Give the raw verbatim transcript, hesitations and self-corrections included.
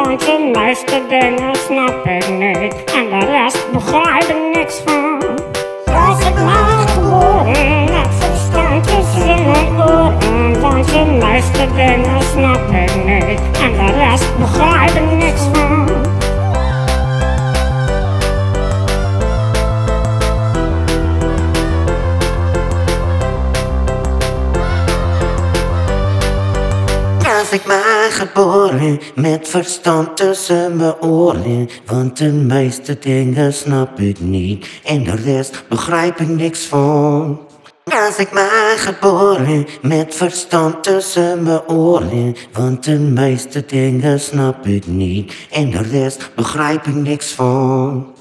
want de meeste dingen snap ik niet en de rest begrijp ik niks van. Was ik maar geboren met verstand tussen mijn oren, want de meeste dingen snap ik niet en de rest begrijp ik niks van. Was ik maar geboren met verstand tussen mijn oren, want de meeste dingen snap ik niet en de rest begrijp ik niks van. Was ik maar geboren met verstand tussen mijn oren, want de meeste dingen snap ik niet en de rest begrijp ik niks van.